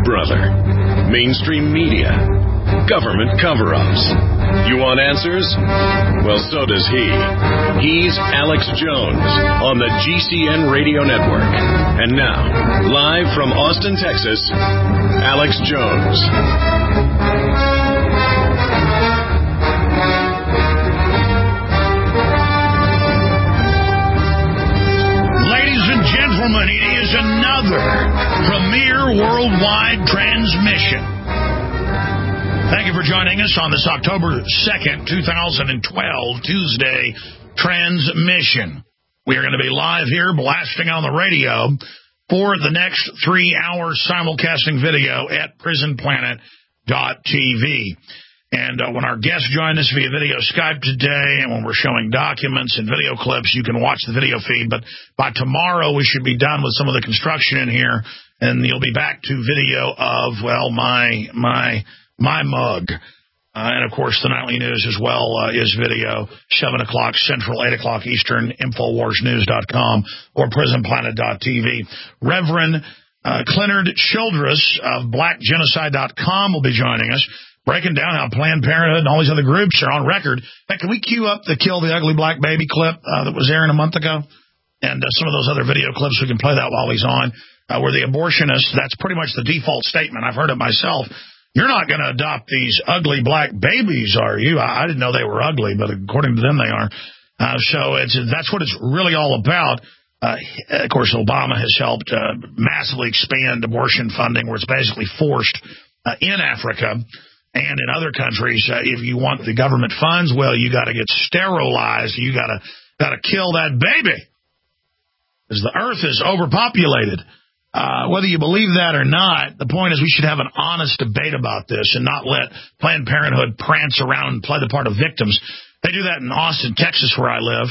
brother. Mainstream media. Government cover-ups. You want answers? Well, so does he. He's Alex Jones on the GCN Radio Network. And now, live from Austin, Texas, Alex Jones. Ladies and gentlemen, it is another premier worldwide transmission. Thank you for joining us on this October 2nd, 2012, Tuesday transmission. We are going to be live here blasting on the radio for the next 3 hours simulcasting video at prisonplanet.tv. And when our guests join us via video Skype today, and when we're showing documents and video clips, you can watch the video feed. But by tomorrow, we should be done with some of the construction in here, and you'll be back to video of, well, my mug. And, of course, the nightly news as well is video, 7 o'clock Central, 8 o'clock Eastern, InfoWarsNews.com or PrisonPlanet.tv. Reverend Clennard Childress of BlackGenocide.com will be joining us, breaking down how Planned Parenthood and all these other groups are on record. Hey, can we cue up the Kill the Ugly Black Baby clip that was airing a month ago? And some of those other video clips, we can play that while he's on, where the abortionists, that's pretty much the default statement. I've heard it myself. You're not going to adopt these ugly black babies, are you? I didn't know they were ugly, but according to them, they are. So that's what it's really all about. Of course, Obama has helped massively expand abortion funding, where it's basically forced in Africa and in other countries. If you want the government funds, well, you got to get sterilized. You got to kill that baby, because the earth is overpopulated. Whether you believe that or not, the point is we should have an honest debate about this and not let Planned Parenthood prance around and play the part of victims. They do that in Austin, Texas, where I live.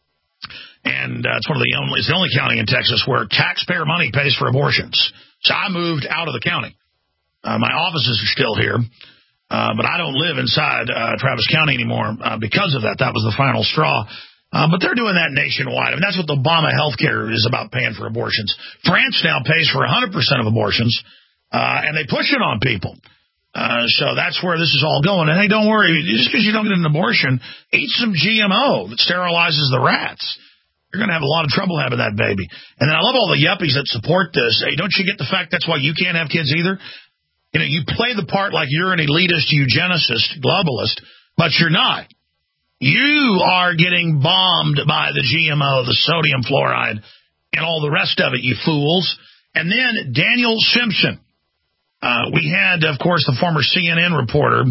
And it's it's the only county in Texas where taxpayer money pays for abortions. So I moved out of the county. My offices are still here, but I don't live inside Travis County anymore because of that. That was the final straw. But they're doing that nationwide. I mean, that's what the Obama health care is about, paying for abortions. France now pays for 100% of abortions, and they push it on people. So that's where this is all going. And, hey, don't worry. Just because you don't get an abortion, eat some GMO that sterilizes the rats. You're going to have a lot of trouble having that baby. And then I love all the yuppies that support this. Hey, don't you get the fact that's why you can't have kids either? You know, you play the part like you're an elitist, eugenicist, globalist, but you're not. You are getting bombed by the GMO, the sodium fluoride, and all the rest of it, you fools. And then Daniel Simpson. We had, of course, the former CNN reporter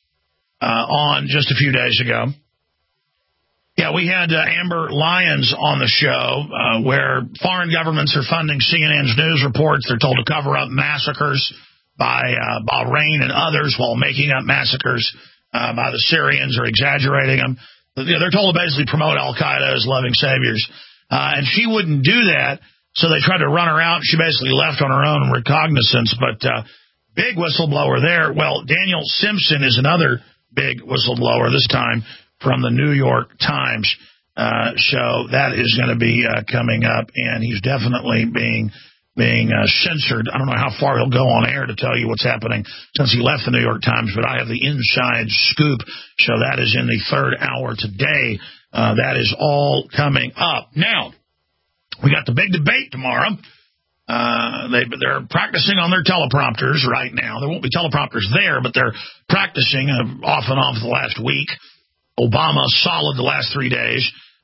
on just a few days ago. Yeah, we had Amber Lyons on the show where foreign governments are funding CNN's news reports. They're told to cover up massacres by Bahrain and others while making up massacres by the Syrians or exaggerating them. They're told to basically promote Al-Qaeda as loving saviors. And she wouldn't do that, so they tried to run her out. She basically left on her own recognizance. But big whistleblower there. Well, Daniel Simpson is another big whistleblower, this time from the New York Times. So that is going to be coming up, and he's definitely being censored. I don't know how far he'll go on air to tell you what's happening since he left the New York Times, but I have the inside scoop. So that is in the third hour today. That is all coming up. Now, we got the big debate tomorrow. They're practicing on their teleprompters right now. There won't be teleprompters there, but they're practicing off and on for the last week. Obama solid the last 3 days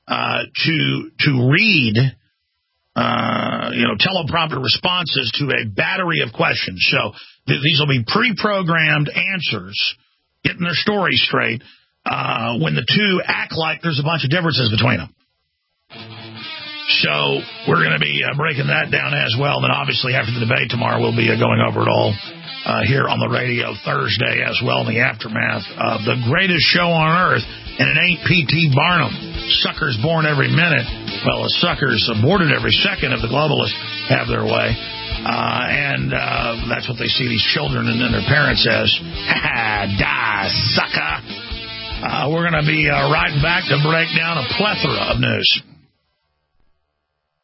to read teleprompter responses to a battery of questions. So these will be pre-programmed answers, getting their story straight, when the two act like there's a bunch of differences between them. So we're going to be breaking that down as well. Then obviously after the debate tomorrow, we'll be going over it all here on the radio Thursday as well, in the aftermath of the greatest show on earth. And it ain't P.T. Barnum. Suckers born every minute. Well, the suckers aborted every second if the globalists have their way. And that's what they see these children and their parents as. Die, sucker. We're going to be right back to break down a plethora of news.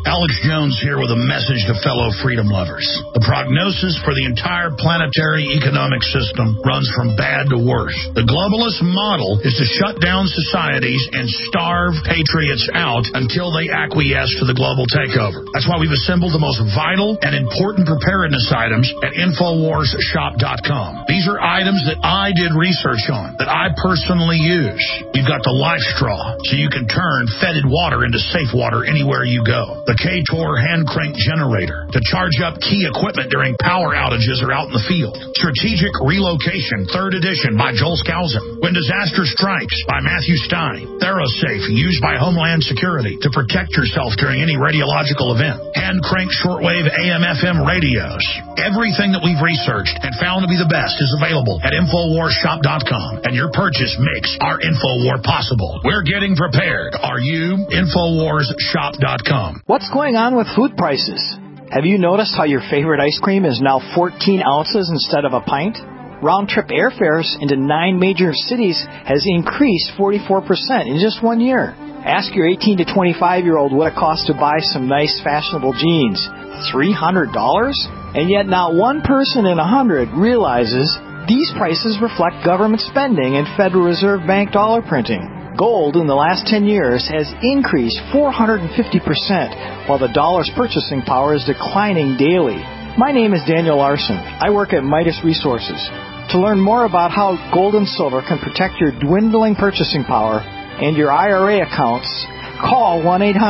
Alex Jones here with a message to fellow freedom lovers. The prognosis for the entire planetary economic system runs from bad to worse. The globalist model is to shut down societies and starve patriots out until they acquiesce to the global takeover. That's why we've assembled the most vital and important preparedness items at InfoWarsShop.com. These are items that I did research on, that I personally use. You've got the Life Straw, so you can turn fetid water into safe water anywhere you go. The K-Tor hand crank generator to charge up key equipment during power outages or out in the field. Strategic Relocation, 3rd edition by Joel Skousen. When Disaster Strikes by Matthew Stein. ThyroSafe, used by Homeland Security to protect yourself during any radiological event. Hand crank shortwave AM/FM radios. Everything that we've researched and found to be the best is available at InfoWarsShop.com, and your purchase makes our InfoWar possible. We're getting prepared. Are you? InfoWarsShop.com. What's going on with food prices? Have you noticed how your favorite ice cream is now 14 ounces instead of a pint? Round-trip airfares into 9 major cities has increased 44% in just 1 year. Ask your 18 to 25-year-old what it costs to buy some nice, fashionable jeans. $300? And yet not one person in 100 realizes these prices reflect government spending and Federal Reserve Bank dollar printing. Gold in the last 10 years has increased 450%, while the dollar's purchasing power is declining daily. My name is Daniel Larson. I work at Midas Resources. To learn more about how gold and silver can protect your dwindling purchasing power and your IRA accounts, call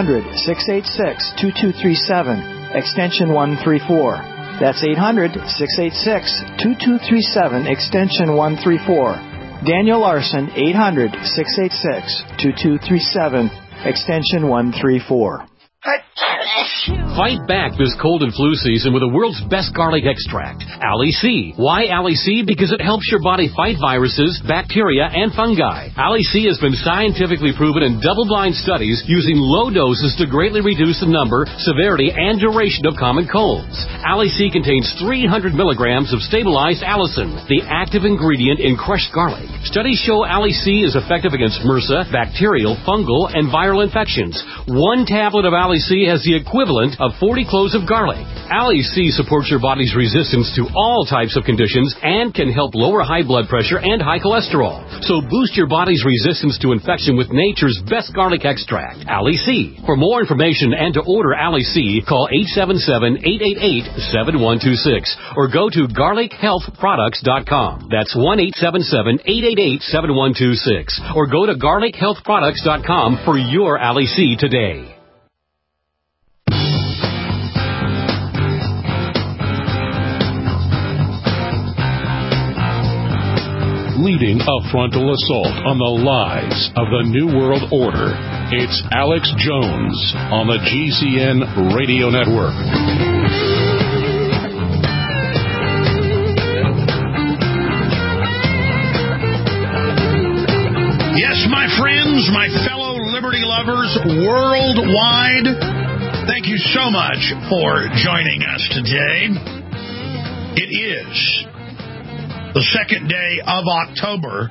1-800-686-2237, extension 134. That's 800-686-2237, extension 134. Daniel Larson, 800-686-2237, extension 134. Fight back this cold and flu season with the world's best garlic extract, Ali C. Why Ali C? Because it helps your body fight viruses, bacteria, and fungi. Ali C has been scientifically proven in double-blind studies using low doses to greatly reduce the number, severity, and duration of common colds. Ali C contains 300 milligrams of stabilized allicin, the active ingredient in crushed garlic. Studies show Ali C is effective against MRSA, bacterial, fungal, and viral infections. 1 tablet of Ali C has the equivalent of 40 cloves of garlic. Ali C supports your body's resistance to all types of conditions and can help lower high blood pressure and high cholesterol. So boost your body's resistance to infection with nature's best garlic extract, Ali C. For more information and to order Ali C, call 877-888-7126 or go to garlichealthproducts.com. That's 1-877-888-7126 or go to garlichealthproducts.com for your Ali C today. Leading a frontal assault on the lies of the New World Order, it's Alex Jones on the GCN Radio Network. Yes, my friends, my fellow liberty lovers worldwide, thank you so much for joining us today. It is the second day of October,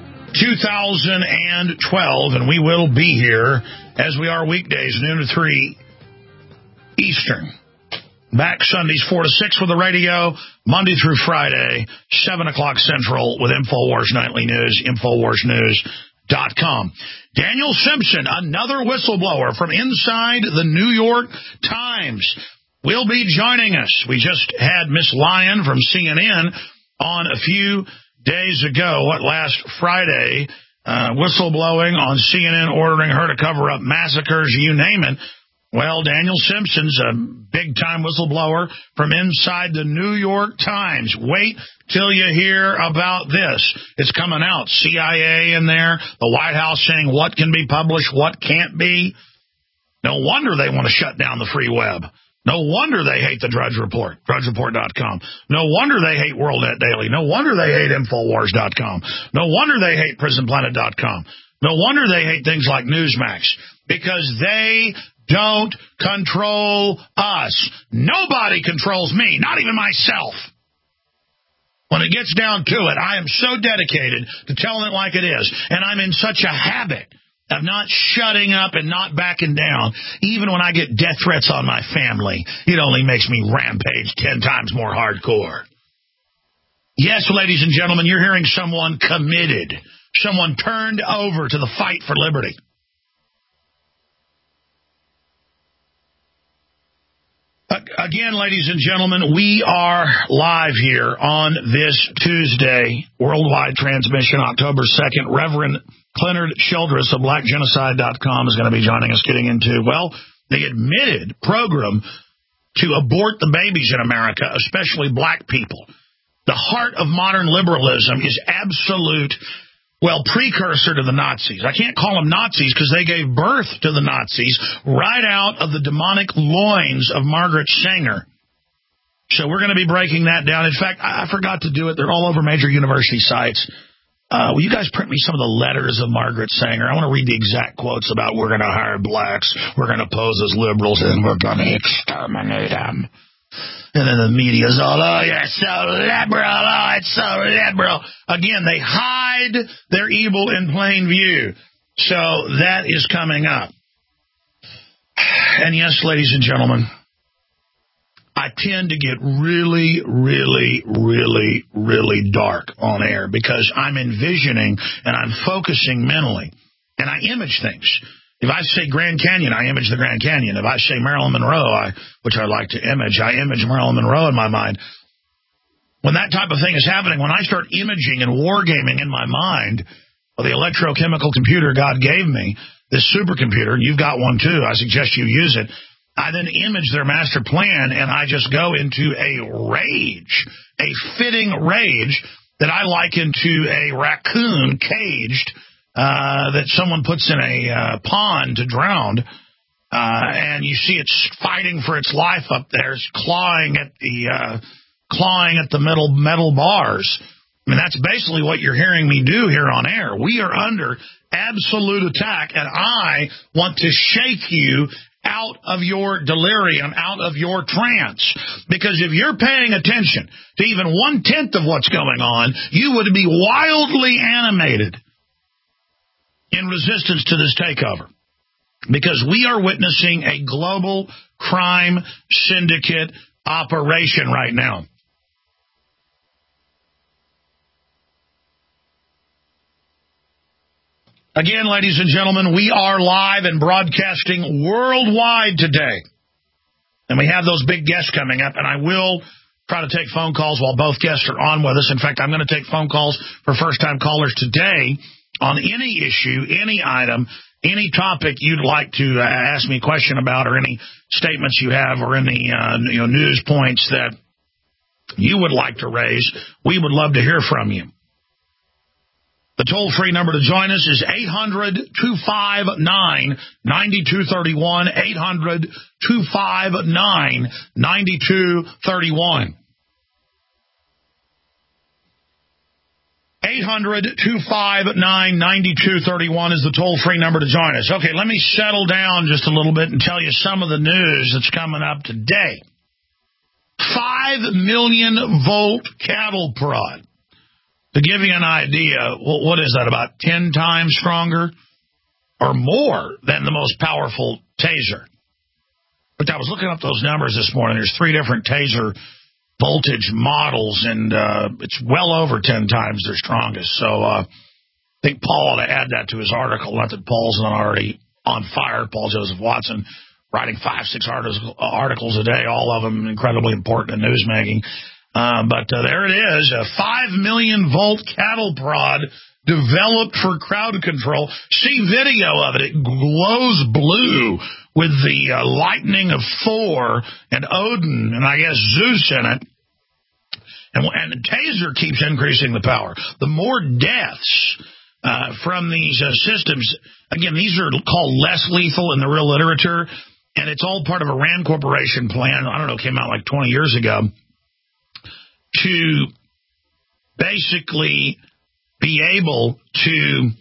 2012, and we will be here, as we are weekdays, noon to 3 Eastern. Back Sundays, 4 to 6 with the radio, Monday through Friday, 7 o'clock Central with InfoWars Nightly News, InfoWarsNews.com. Daniel Simpson, another whistleblower from inside the New York Times, will be joining us. We just had Miss Lyon from CNN on a few days ago, last Friday, whistleblowing on CNN, ordering her to cover up massacres, you name it. Well, Daniel Simpson's a big-time whistleblower from inside the New York Times. Wait till you hear about this. It's coming out. CIA in there, the White House saying what can be published, what can't be. No wonder they want to shut down the free web. No wonder they hate the Drudge Report, DrudgeReport.com. No wonder they hate WorldNet Daily. No wonder they hate Infowars.com. No wonder they hate PrisonPlanet.com. No wonder they hate things like Newsmax, because they don't control us. Nobody controls me, not even myself. When it gets down to it, I am so dedicated to telling it like it is, and I'm in such a habit of not shutting up and not backing down, even when I get death threats on my family. It only makes me rampage 10 times more hardcore. Yes, ladies and gentlemen, you're hearing someone committed, someone turned over to the fight for liberty. Again, ladies and gentlemen, we are live here on this Tuesday, worldwide transmission, October 2nd. Reverend Clenard Childress of BlackGenocide.com is going to be joining us, getting into, well, the admitted program to abort the babies in America, especially black people. The heart of modern liberalism is absolute, well, precursor to the Nazis. I can't call them Nazis because they gave birth to the Nazis right out of the demonic loins of Margaret Sanger. So we're going to be breaking that down. In fact, I forgot to do it. They're all over major university sites. Will you guys print me some of the letters of Margaret Sanger? I want to read the exact quotes about we're going to hire blacks, we're going to pose as liberals, and we're going to exterminate them. And then the media's all, oh, you're so liberal. Oh, it's so liberal. Again, they hide their evil in plain view. So that is coming up. And yes, ladies and gentlemen, I tend to get really, really, really, really dark on air because I'm envisioning and I'm focusing mentally. And I image things. If I say Grand Canyon, I image the Grand Canyon. If I say Marilyn Monroe, which I like to image, I image Marilyn Monroe in my mind. When that type of thing is happening, when I start imaging and wargaming in my mind, well, the electrochemical computer God gave me, this supercomputer, and you've got one too, I suggest you use it, I then image their master plan, and I just go into a rage, a fitting rage that I liken to a raccoon caged that someone puts in a pond to drown, and you see it's fighting for its life up there, it's clawing at the metal bars. I mean, that's basically what you're hearing me do here on air. We are under absolute attack, and I want to shake you out of your delirium, out of your trance. Because if you're paying attention to even 1/10 of what's going on, you would be wildly animated in resistance to this takeover, because we are witnessing a global crime syndicate operation right now. Again, ladies and gentlemen, we are live and broadcasting worldwide today, and we have those big guests coming up, and I will try to take phone calls while both guests are on with us. In fact, I'm going to take phone calls for first-time callers today on any issue, any item, any topic you'd like to ask me a question about, or any statements you have, or any news points that you would like to raise. We would love to hear from you. The toll-free number to join us is 800-259-9231, 800-259-9231. 800-259-9231 is the toll-free number to join us. Okay, let me settle down just a little bit and tell you some of the news that's coming up today. 5 million volt cattle prod. To give you an idea, what is that, about 10 times stronger or more than the most powerful taser? But I was looking up those numbers this morning. There's 3 different taser voltage models, and it's well over 10 times their strongest. So I think Paul ought to add that to his article. Not that Paul's not already on fire. Paul Joseph Watson, writing 5-6 articles a day, all of them incredibly important in newsmaking. But there it is, a 5 million volt cattle prod developed for crowd control. See video of it. It glows blue with the lightning of Thor and Odin and I guess Zeus in it. And the taser keeps increasing the power. The more deaths from these systems, again, these are called less lethal in the real literature, and it's all part of a Rand Corporation plan, I don't know, came out like 20 years ago, to basically be able to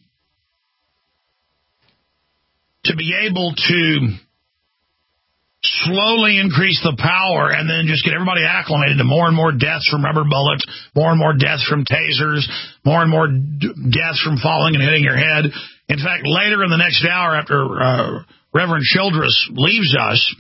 slowly increase the power and then just get everybody acclimated to more and more deaths from rubber bullets, more and more deaths from tasers, more and more deaths from falling and hitting your head. In fact, later in the next hour after Reverend Childress leaves us,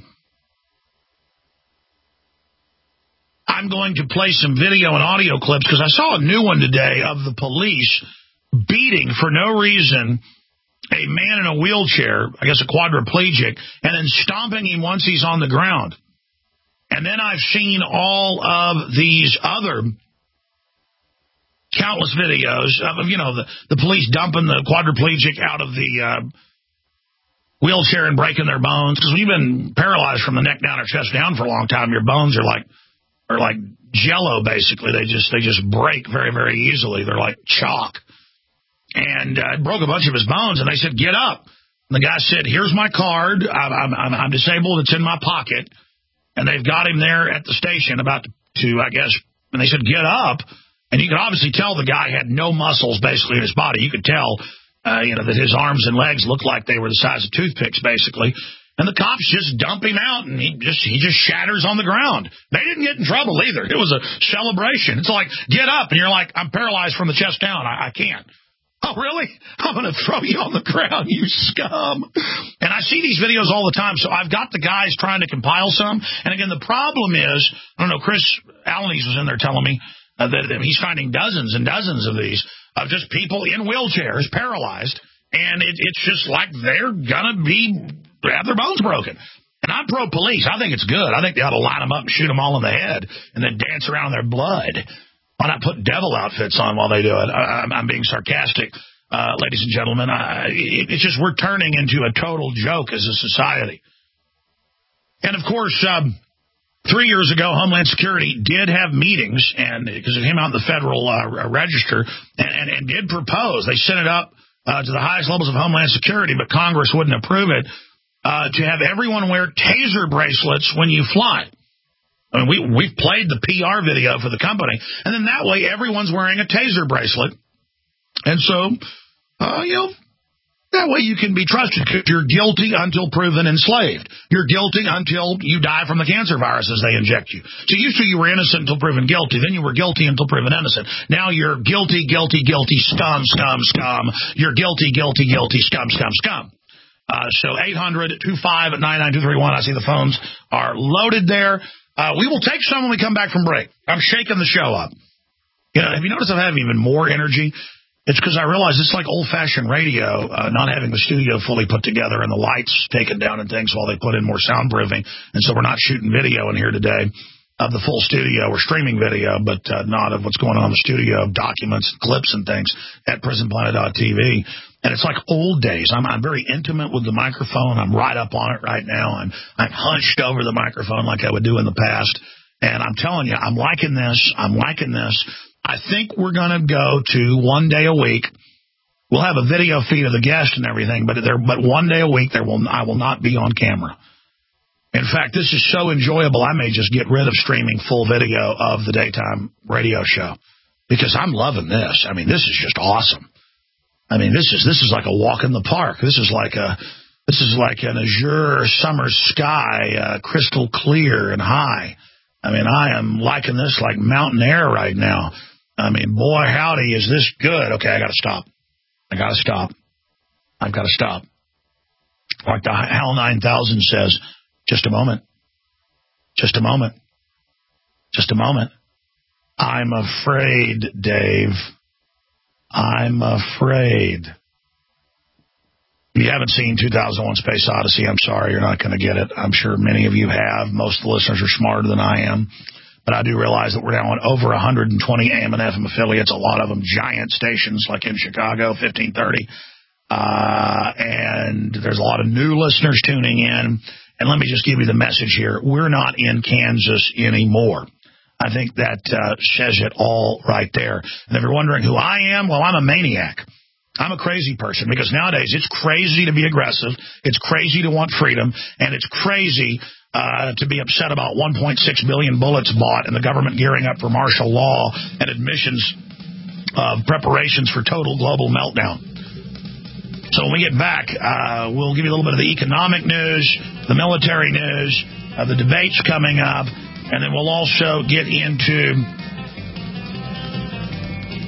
I'm going to play some video and audio clips because I saw a new one today of the police beating for no reason a man in a wheelchair, I guess a quadriplegic, and then stomping him once he's on the ground. And then I've seen all of these other countless videos of, the police dumping the quadriplegic out of the wheelchair and breaking their bones. Because when you've been paralyzed from the neck down or chest down for a long time, your bones are like Jell-O, basically. They just break very, very easily. They're like chalk. And it broke a bunch of his bones, and they said, get up. And the guy said, here's my card. I'm disabled. It's in my pocket. And they've got him there at the station about to, I guess, and they said, get up. And you could obviously tell the guy had no muscles, basically, in his body. You could tell, that his arms and legs looked like they were the size of toothpicks, basically. And the cops just dump him out, and he just shatters on the ground. They didn't get in trouble either. It was a celebration. It's like, get up, and you're like, I'm paralyzed from the chest down. I can't. Oh, really? I'm going to throw you on the ground, you scum. And I see these videos all the time, so I've got the guys trying to compile some. And again, the problem is, I don't know, Chris Alaniz was in there telling me that he's finding dozens and dozens of these, of just people in wheelchairs, paralyzed, and it's just like they're going to have their bones broken. And I'm pro-police. I think it's good. I think they ought to line them up and shoot them all in the head and then dance around in their blood. Why not put devil outfits on while they do it? I'm being sarcastic, ladies and gentlemen. It's just we're turning into a total joke as a society. And, of course, 3 years ago, Homeland Security did have meetings, and because it came out in the Federal Register, and did propose. They sent it up to the highest levels of Homeland Security, but Congress wouldn't approve it, to have everyone wear taser bracelets when you fly. I mean, we've played the PR video for the company, and then that way everyone's wearing a taser bracelet. And so, that way you can be trusted because you're guilty until proven enslaved. You're guilty until you die from the cancer viruses they inject you. So used to you were innocent until proven guilty. Then you were guilty until proven innocent. Now you're guilty, guilty, guilty, scum, scum, scum. You're guilty, guilty, guilty, scum, scum, scum. So 800-25-99-231. I see the phones are loaded there. We will take some when we come back from break. I'm shaking the show up. Have you noticed I'm having even more energy? It's because I realize it's like old-fashioned radio, not having the studio fully put together and the lights taken down and things while they put in more soundproofing. And so we're not shooting video in here today of the full studio. We're streaming video, but not of what's going on in the studio, documents, clips, and things at PrisonPlanet.tv. And it's like old days. I'm very intimate with the microphone. I'm right up on it right now. I'm hunched over the microphone like I would do in the past. And I'm telling you, I'm liking this. I'm liking this. I think we're going to go to 1 day a week. We'll have a video feed of the guest and everything, but 1 day a week I will not be on camera. In fact, this is so enjoyable, I may just get rid of streaming full video of the daytime radio show because I'm loving this. I mean, this is just awesome. I mean, this is like a walk in the park. This is like an azure summer sky, crystal clear and high. I mean, I am liking this like mountain air right now. I mean, boy, howdy, is this good. Okay, I got to stop. I've got to stop. Like the HAL 9000 says, just a moment. I'm afraid, Dave. I'm afraid. If you haven't seen 2001 Space Odyssey, I'm sorry, you're not going to get it. I'm sure many of you have. Most of the listeners are smarter than I am. But I do realize that we're now on over 120 AM and FM affiliates, a lot of them giant stations like in Chicago, 1530. And there's a lot of new listeners tuning in. And let me just give you the message here. We're not in Kansas anymore. I think that says it all right there. And if you're wondering who I am, well, I'm a maniac. I'm a crazy person because nowadays it's crazy to be aggressive. It's crazy to want freedom. And it's crazy to be upset about 1.6 billion bullets bought and the government gearing up for martial law and admissions of preparations for total global meltdown. So when we get back, we'll give you a little bit of the economic news, the military news, the debates coming up, and then we'll also get into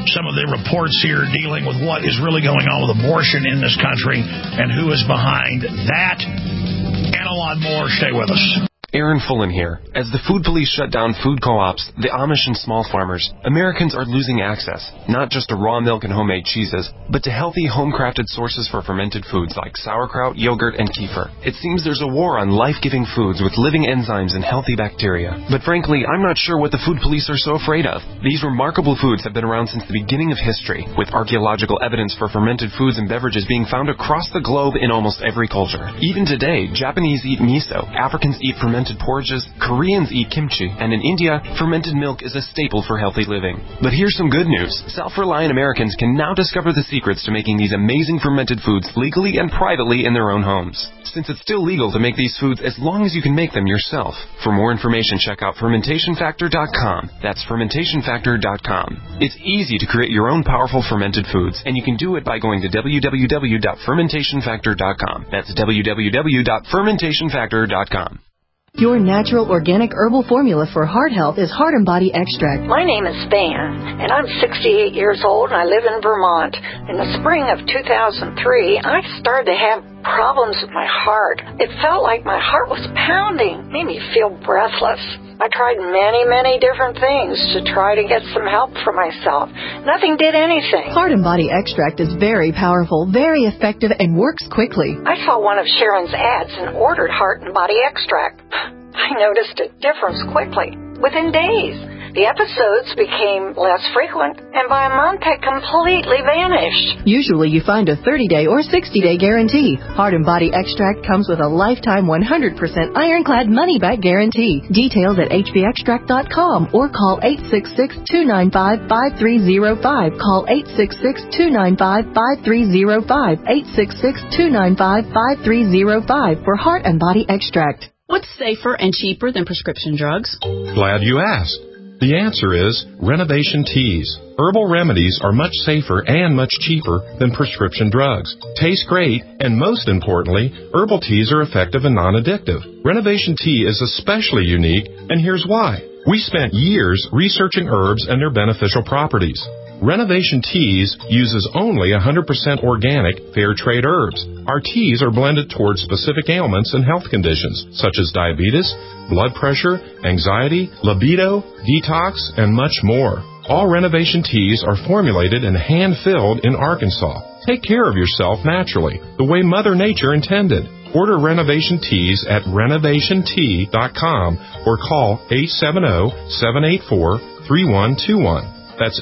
some of the reports here dealing with what is really going on with abortion in this country and who is behind that. And a lot more. Stay with us. Aaron Fullen here. As the food police shut down food co-ops, the Amish and small farmers, Americans are losing access, not just to raw milk and homemade cheeses, but to healthy, home-crafted sources for fermented foods like sauerkraut, yogurt, and kefir. It seems there's a war on life-giving foods with living enzymes and healthy bacteria. But frankly, I'm not sure what the food police are so afraid of. These remarkable foods have been around since the beginning of history, with archaeological evidence for fermented foods and beverages being found across the globe in almost every culture. Even today, Japanese eat miso, Africans eat fermented porridges, Koreans eat kimchi, and in India, fermented milk is a staple for healthy living. But here's some good news. Self-reliant Americans can now discover the secrets to making these amazing fermented foods legally and privately in their own homes. Since it's still legal to make these foods as long as you can make them yourself. For more information, check out fermentationfactor.com. That's fermentationfactor.com. It's easy to create your own powerful fermented foods, and you can do it by going to www.fermentationfactor.com. That's www.fermentationfactor.com. Your natural organic herbal formula for heart health is Heart and Body Extract. My name is Van, and I'm 68 years old, and I live in Vermont. In the spring of 2003, I started to have problems with my heart. It felt like my heart was pounding, made me feel breathless. I tried many different things to try to get some help for myself. Nothing did anything. Heart and Body Extract is very powerful, very effective, and works quickly. I saw one of Sharon's ads and ordered Heart and Body Extract. I noticed a difference quickly, within days. The episodes became less frequent, and by a month had completely vanished. Usually you find a 30-day or 60-day guarantee. Heart and Body Extract comes with a lifetime 100% ironclad money-back guarantee. Details at hbextract.com or call 866-295-5305. Call 866-295-5305. 866-295-5305 for Heart and Body Extract. What's safer and cheaper than prescription drugs? Glad you asked. The answer is Renovation Teas. Herbal remedies are much safer and much cheaper than prescription drugs. Taste great, and most importantly, herbal teas are effective and non-addictive. Renovation Tea is especially unique, and here's why. We spent years researching herbs and their beneficial properties. Renovation Teas uses only 100% organic, fair trade herbs. Our teas are blended towards specific ailments and health conditions, such as diabetes, blood pressure, anxiety, libido, detox, and much more. All Renovation Teas are formulated and hand-filled in Arkansas. Take care of yourself naturally, the way Mother Nature intended. Order Renovation Teas at renovationtea.com or call 870-784-3121. That's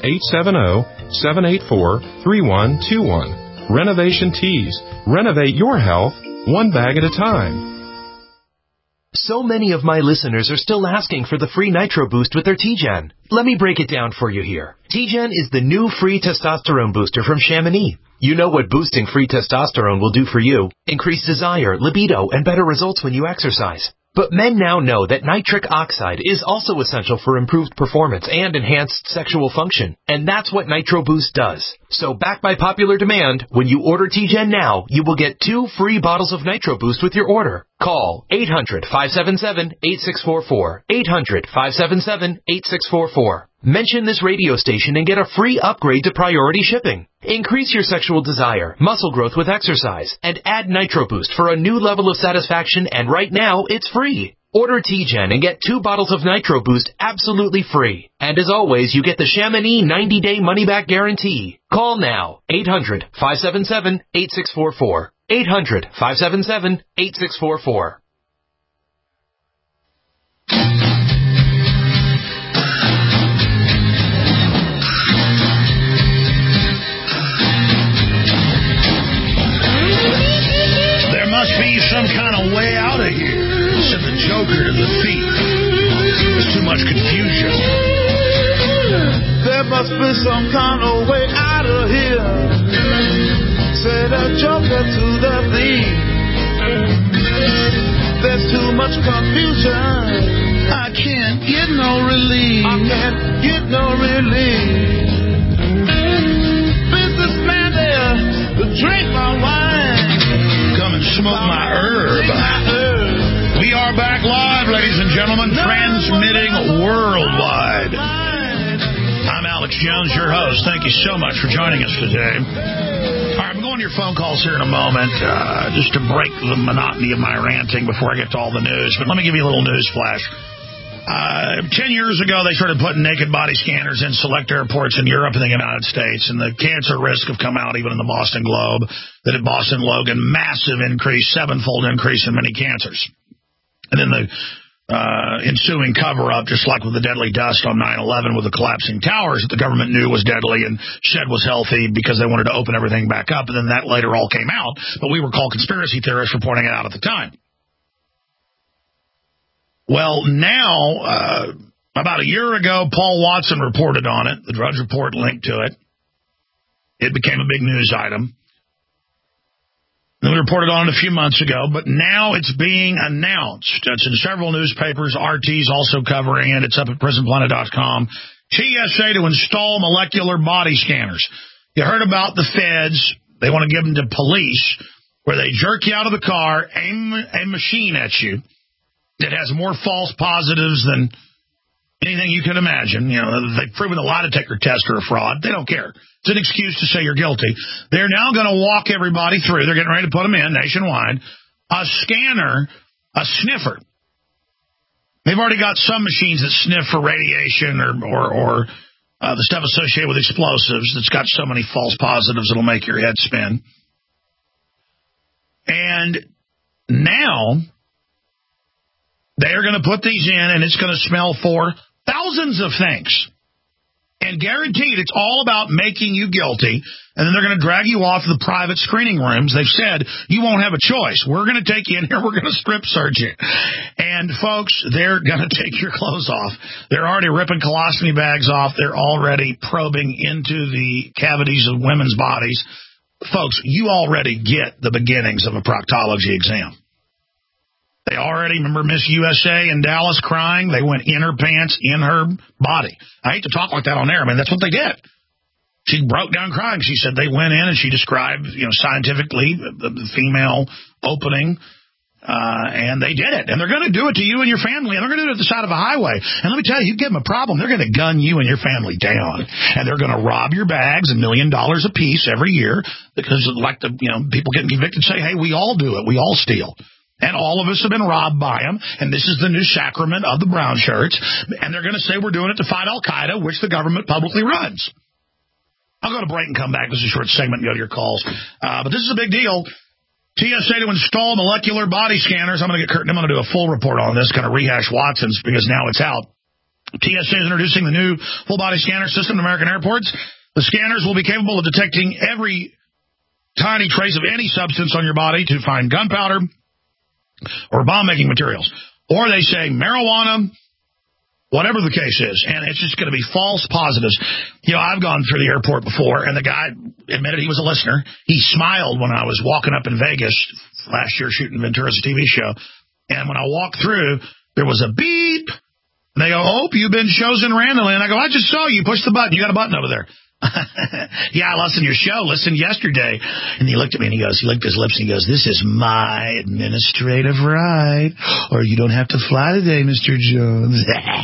870-784-3121. Renovation Teas. Renovate your health, one bag at a time. So many of my listeners are still asking for the free Nitro Boost with their T-Gen. Let me break it down for you here. T-Gen is the new free testosterone booster from Chamonix. You know what boosting free testosterone will do for you. Increase desire, libido, and better results when you exercise. But men now know that nitric oxide is also essential for improved performance and enhanced sexual function. And that's what Nitro Boost does. So backed by popular demand, when you order T-Gen now, you will get 2 free bottles of Nitro Boost with your order. Call 800-577-8644. 800-577-8644. Mention this radio station and get a free upgrade to priority shipping. Increase your sexual desire, muscle growth with exercise, and add Nitro Boost for a new level of satisfaction, and right now, it's free. Order T-Gen and get 2 bottles of Nitro Boost absolutely free. And as always, you get the Chamonix 90-day money-back guarantee. Call now, 800-577-8644. 800-577-8644. Must be some kind of way out of here, said the Joker to the thief. There's too much confusion. There must be some kind of way out of here, said the Joker to the thief. There's too much confusion. I can't get no relief. I can't get no relief. Businessman there, drink my wine. Come and smoke my herb. We are back live, ladies and gentlemen, transmitting worldwide. I'm Alex Alex Jones, your host. Thank you so much for joining us today. All right, I'm going to your phone calls here in a moment, just to break the monotony of my ranting before I get to all the news. But let me give you a little news flash. 10 years ago, they started putting naked body scanners in select airports in Europe and the United States, and the cancer risk have come out even in the Boston Globe, that at Boston Logan, massive increase, 7-fold increase in many cancers. And then the ensuing cover-up, just like with the deadly dust on 9/11 with the collapsing towers that the government knew was deadly and said was healthy because they wanted to open everything back up, and then that later all came out, but we were called conspiracy theorists for pointing it out at the time. Well, now, about a year ago, Paul Watson reported on it. The Drudge Report linked to it. It became a big news item. And we reported on it a few months ago, but now it's being announced. It's in several newspapers. RT's also covering it. It's up at prisonplanet.com. TSA to install molecular body scanners. You heard about the feds. They want to give them to police, where they jerk you out of the car, aim a machine at you that has more false positives than anything you can imagine. You know, they've proven a lie detector tests are a fraud. They don't care. It's an excuse to say you're guilty. They're now going to walk everybody through. They're getting ready to put them in nationwide. A scanner, a sniffer. They've already got some machines that sniff for radiation or the stuff associated with explosives that's got so many false positives it'll make your head spin. And now they're going to put these in, and it's going to smell for thousands of things. And guaranteed, it's all about making you guilty, and then they're going to drag you off to the private screening rooms. They've said, you won't have a choice. We're going to take you in here. We're going to strip search you. And, folks, they're going to take your clothes off. They're already ripping colostomy bags off. They're already probing into the cavities of women's bodies. Folks, you already get the beginnings of a proctology exam. They already, remember Miss USA in Dallas crying? They went in her pants, in her body. I hate to talk like that on air. I mean, that's what they did. She broke down crying. She said they went in and she described, scientifically the female opening, and they did it. And they're going to do it to you and your family, and they're going to do it at the side of a highway. And let me tell you, you give them a problem, they're going to gun you and your family down. And they're going to rob your bags $1 million a piece every year because, like the people getting convicted say, hey, we all do it. We all steal. And all of us have been robbed by them, and this is the new sacrament of the brown shirts, and they're going to say we're doing it to fight Al-Qaeda, which the government publicly runs. I'll go to break and come back. This is a short segment and go to your calls. But this is a big deal. TSA to install molecular body scanners. I'm going to get Kurt, and I'm going to do a full report on this, kind of rehash Watson's, because now it's out. TSA is introducing the new full-body scanner system in American airports. The scanners will be capable of detecting every tiny trace of any substance on your body to find gunpowder or bomb-making materials. Or they say marijuana, whatever the case is, and it's just going to be false positives. I've gone through the airport before, and the guy admitted he was a listener. He smiled when I was walking up in Vegas last year shooting Ventura's TV show, and when I walked through, there was a beep, and they go, oh, you've been chosen randomly, and I go, I just saw you. Push the button. You got a button over there. Yeah, I listened to your show. Listened yesterday. And he looked at me and he licked his lips and he goes, this is my administrative right. Or you don't have to fly today, Mr. Jones.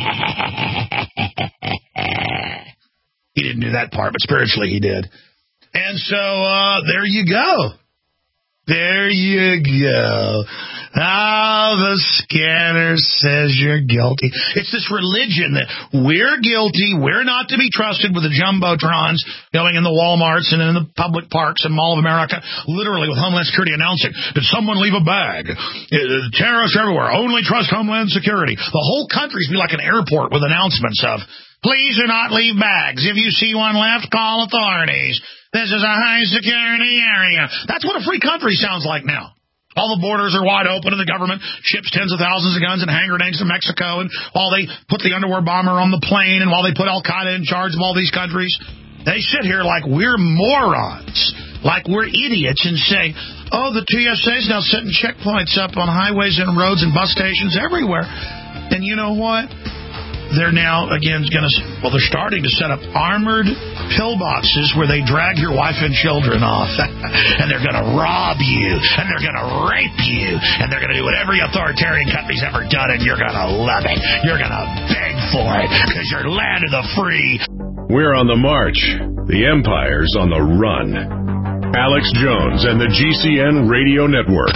He didn't do that part, but spiritually he did. And so, there you go. There you go. The scanner says you're guilty. It's this religion that we're guilty, we're not to be trusted with the jumbotrons going in the Walmarts and in the public parks and Mall of America, literally with Homeland Security announcing, did someone leave a bag? Terrorists everywhere. Only trust Homeland Security. The whole country's be like an airport with announcements of, please do not leave bags. If you see one left, call authorities. This is a high-security area. That's what a free country sounds like now. All the borders are wide open, and the government ships tens of thousands of guns and hand grenades to Mexico, and while they put the underwear bomber on the plane, and while they put Al-Qaeda in charge of all these countries, they sit here like we're morons, like we're idiots, and say, oh, the TSA's now setting checkpoints up on highways and roads and bus stations everywhere. And you know what? They're now, again, they're starting to set up armored pillboxes where they drag your wife and children off. And they're going to rob you. And they're going to rape you. And they're going to do what every authoritarian country's ever done, and you're going to love it. You're going to beg for it because you're land of the free. We're on the march. The empire's on the run. Alex Jones and the GCN Radio Network.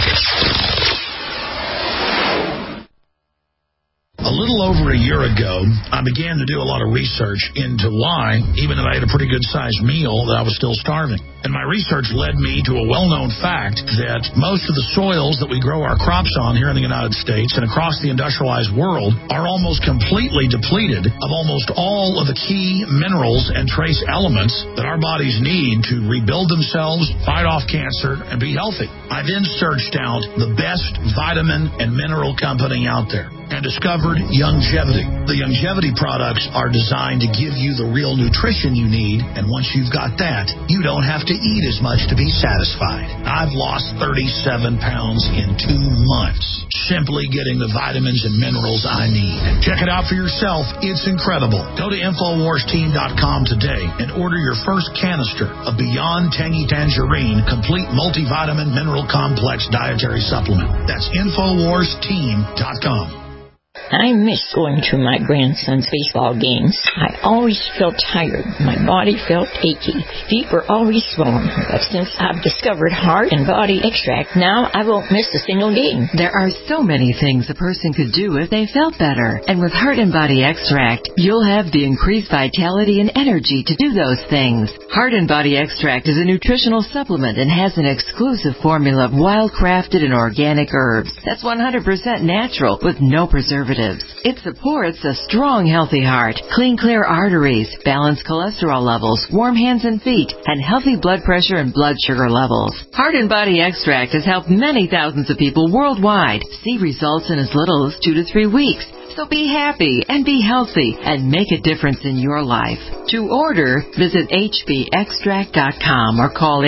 A little over a year ago, I began to do a lot of research into why, even if I ate a pretty good-sized meal, that I was still starving. And my research led me to a well-known fact that most of the soils that we grow our crops on here in the United States and across the industrialized world are almost completely depleted of almost all of the key minerals and trace elements that our bodies need to rebuild themselves, fight off cancer, and be healthy. I then searched out the best vitamin and mineral company out there and discovered Youngevity. The Youngevity products are designed to give you the real nutrition you need, and once you've got that, you don't have to eat as much to be satisfied. I've lost 37 pounds in 2 months, simply getting the vitamins and minerals I need. Check it out for yourself. It's incredible. Go to InfoWarsTeam.com today and order your first canister of Beyond Tangy Tangerine Complete Multivitamin Mineral Complex Dietary Supplement. That's InfoWarsTeam.com. I miss going to my grandson's baseball games. I always felt tired. My body felt achy. Feet were always swollen. But since I've discovered Heart and Body Extract, now I won't miss a single game. There are so many things a person could do if they felt better. And with Heart and Body Extract, you'll have the increased vitality and energy to do those things. Heart and Body Extract is a nutritional supplement and has an exclusive formula of wild-crafted and organic herbs. That's 100% natural with no preservatives. It supports a strong, healthy heart, clean, clear arteries, balanced cholesterol levels, warm hands and feet, and healthy blood pressure and blood sugar levels. Heart and Body Extract has helped many thousands of people worldwide see results in as little as 2 to 3 weeks. So be happy and be healthy and make a difference in your life. To order, visit hbextract.com or call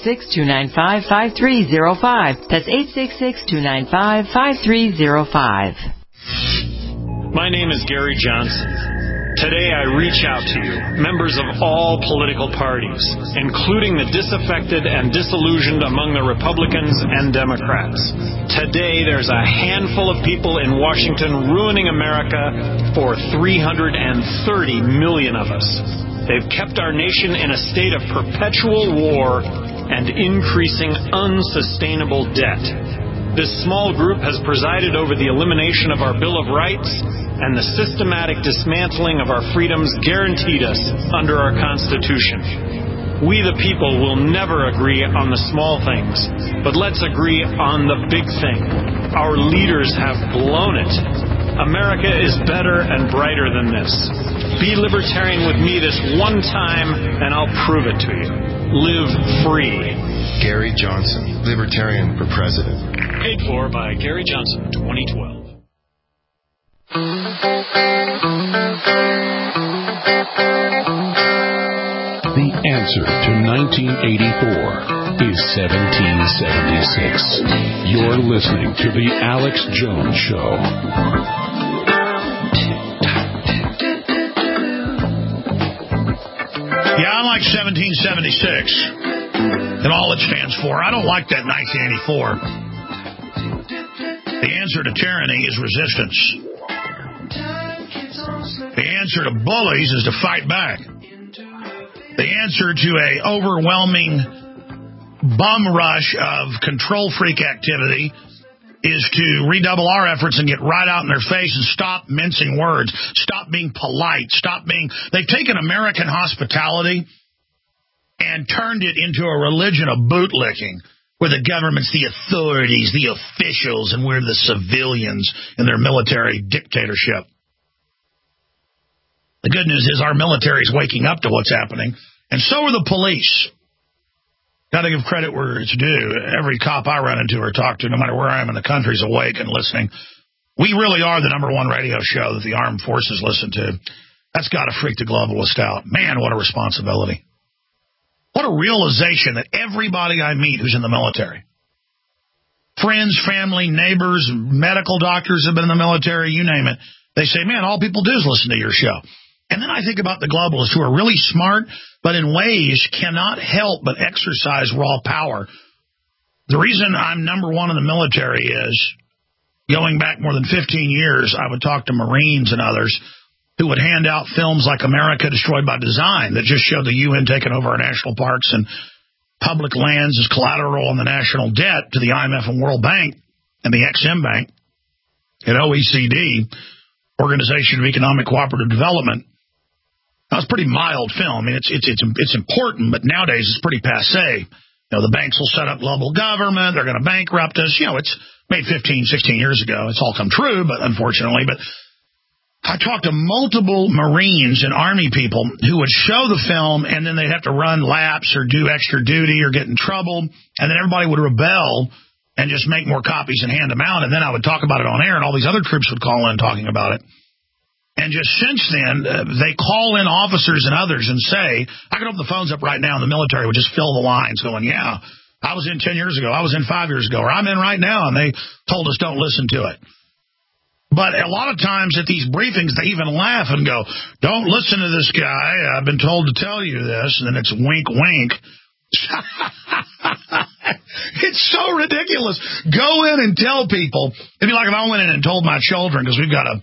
866-295-5305. That's 866-295-5305. My name is Gary Johnson. Today I reach out to you, members of all political parties, including the disaffected and disillusioned among the Republicans and Democrats. Today there's a handful of people in Washington ruining America for 330 million of us. They've kept our nation in a state of perpetual war and increasing unsustainable debt. This small group has presided over the elimination of our Bill of Rights and the systematic dismantling of our freedoms guaranteed us under our Constitution. We the people will never agree on the small things, but let's agree on the big thing. Our leaders have blown it. America is better and brighter than this. Be libertarian with me this one time, and I'll prove it to you. Live free. Gary Johnson, Libertarian for President. Paid for by Gary Johnson, 2012. The answer to 1984 is 1776. You're listening to The Alex Jones Show. Yeah, I like 1776 and all it stands for. I don't like that 1984. The answer to tyranny is resistance. The answer to bullies is to fight back. The answer to a overwhelming bum rush of control freak activity is to redouble our efforts and get right out in their face and stop mincing words. Stop being polite. They've taken American hospitality and turned it into a religion of bootlicking, where the government's the authorities, the officials, and we're the civilians in their military dictatorship. The good news is our military is waking up to what's happening, and so are the police. Got to give credit where it's due. Every cop I run into or talk to, no matter where I am in the country, is awake and listening. We really are the #1 radio show that the armed forces listen to. That's got to freak the globalist out. Man, what a responsibility. What a realization that everybody I meet who's in the military, friends, family, neighbors, medical doctors have been in the military, you name it, they say, man, all people do is listen to your show. And then I think about the globalists who are really smart, but in ways cannot help but exercise raw power. The reason I'm #1 in the military is, going back more than 15 years, I would talk to Marines and others, who would hand out films like America Destroyed by Design that just showed the UN taking over our national parks and public lands as collateral on the national debt to the IMF and World Bank and the Exim Bank and OECD, Organization of Economic Cooperative Development. That was a pretty mild film. I mean, it's important, but nowadays it's pretty passé. You know, the banks will set up global government. They're going to bankrupt us. You know, it's made 15, 16 years ago. It's all come true, but unfortunately. But I talked to multiple Marines and Army people who would show the film, and then they'd have to run laps or do extra duty or get in trouble, and then everybody would rebel and just make more copies and hand them out, and then I would talk about it on air, and all these other troops would call in talking about it. And just since then, they call in officers and others and say, I can open the phones up right now, and the military would just fill the lines going, yeah, I was in 10 years ago, I was in 5 years ago, or I'm in right now, and they told us don't listen to it. But a lot of times at these briefings, they even laugh and go, don't listen to this guy, I've been told to tell you this, and then it's wink, wink. It's so ridiculous. Go in and tell people. It'd be like if I went in and told my children, because we've got a